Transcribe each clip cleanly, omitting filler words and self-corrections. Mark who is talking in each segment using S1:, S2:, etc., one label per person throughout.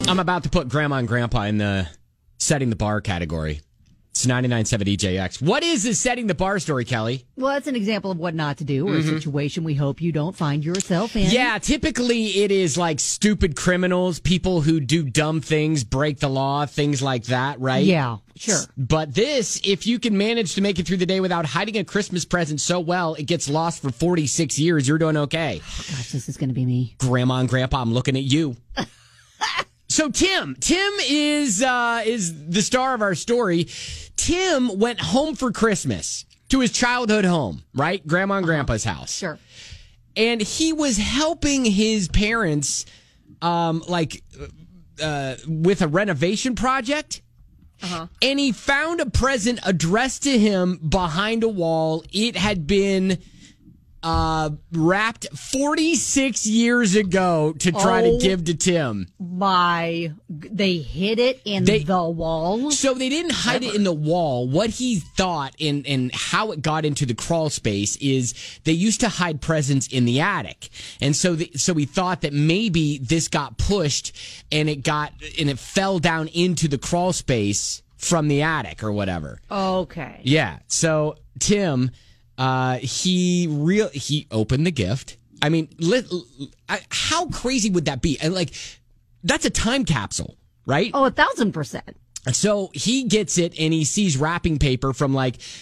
S1: I'm about to put Grandma and Grandpa in the setting the bar category. It's 99.7 EJX. What is this setting the bar story, Kelly?
S2: Well, that's an example of what not to do, or a situation we hope you don't find yourself in.
S1: Yeah, typically it is like stupid criminals, people who do dumb things, break the law, things like that, right?
S2: Yeah, sure.
S1: But this, if you can manage to make it through the day without hiding a Christmas present so well, it gets lost for 46 years, you're doing okay.
S2: Oh, gosh, this is going to be me.
S1: Grandma and Grandpa, I'm looking at you. So Tim is the star of our story. Tim went home for Christmas to his childhood home, right? Grandma and Grandpa's house.
S2: Sure.
S1: And he was helping his parents, with a renovation project. And he found a present addressed to him behind a wall. It had been wrapped 46 years ago to try to give to Tim.
S2: They hid it in the wall?
S1: So they didn't hide it in the wall. What he thought and how it got into the crawl space is they used to hide presents in the attic. And so he thought that maybe this got pushed and it fell down into the crawl space from the attic or whatever.
S2: Okay.
S1: Yeah. So Tim, he opened the gift. I mean, how crazy would that be? And that's a time capsule, right?
S2: Oh, 1,000%.
S1: So he gets it and he sees wrapping paper from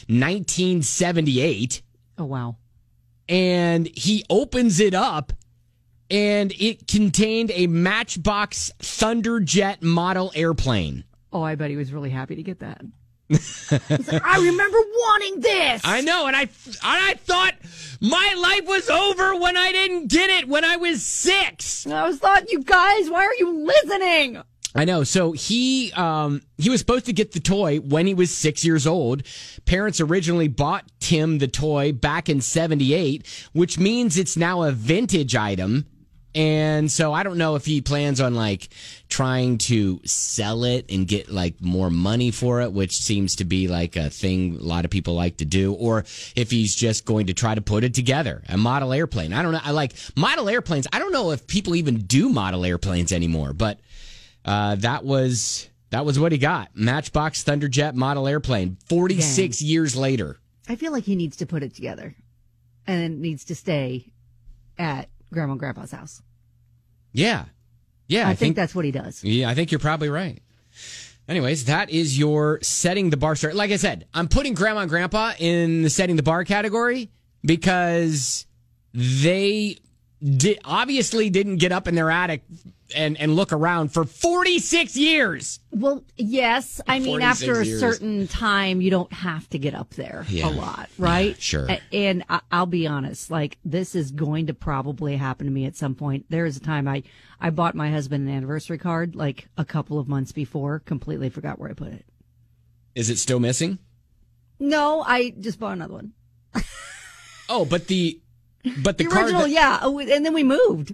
S1: 1978.
S2: Oh, wow.
S1: And he opens it up and it contained a Matchbox Thunderjet model airplane.
S2: Oh, I bet he was really happy to get that. I remember wanting this.
S1: I know, and I thought my life was over when I didn't get it when I was 6.
S2: I thought, you guys, why are you listening?
S1: I know. So he was supposed to get the toy when he was 6 years old. Parents originally bought Tim the toy back in 78, which means it's now a vintage item. And so I don't know if he plans on trying to sell it and get more money for it, which seems to be a thing a lot of people like to do, or if he's just going to try to put it together, a model airplane. I don't know. I like model airplanes. I don't know if people even do model airplanes anymore, but that was what he got. Matchbox Thunderjet model airplane 46 years later.
S2: I feel like he needs to put it together and it needs to stay at Grandma and Grandpa's house.
S1: Yeah. Yeah.
S2: I think that's what he does.
S1: Yeah, I think you're probably right. Anyways, that is your setting the bar story. Like I said, I'm putting Grandma and Grandpa in the setting the bar category because they obviously didn't get up in their attic and look around for 46 years.
S2: Well, yes. I mean, after a certain time, you don't have to get up there a lot, right?
S1: Yeah, sure.
S2: And I'll be honest, this is going to probably happen to me at some point. There was a time I bought my husband an anniversary card a couple of months before, completely forgot where I put it.
S1: Is it still missing?
S2: No, I just bought another one.
S1: Oh, but the
S2: original, yeah. And then we moved.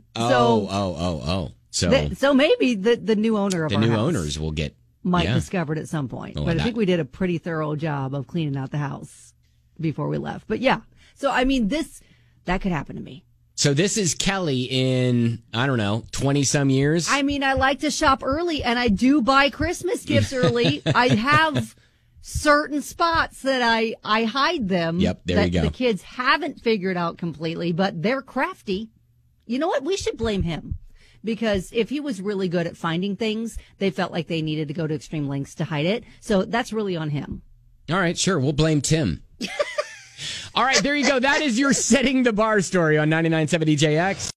S2: So maybe the new owner of
S1: the
S2: our
S1: new
S2: house
S1: owners will
S2: might discover it at some point. But I think we did a pretty thorough job of cleaning out the house before we left. But yeah, so I mean, that could happen to me.
S1: So this is Kelly in, I don't know, 20 some years.
S2: I mean, I like to shop early and I do buy Christmas gifts early. I have certain spots that I hide them.
S1: Yep, there you go.
S2: The kids haven't figured out completely, but they're crafty. You know what? We should blame him. Because if he was really good at finding things, they felt like they needed to go to extreme lengths to hide it. So that's really on him.
S1: All right, sure. We'll blame Tim. All right, there you go. That is your setting the bar story on 99.7 EJX.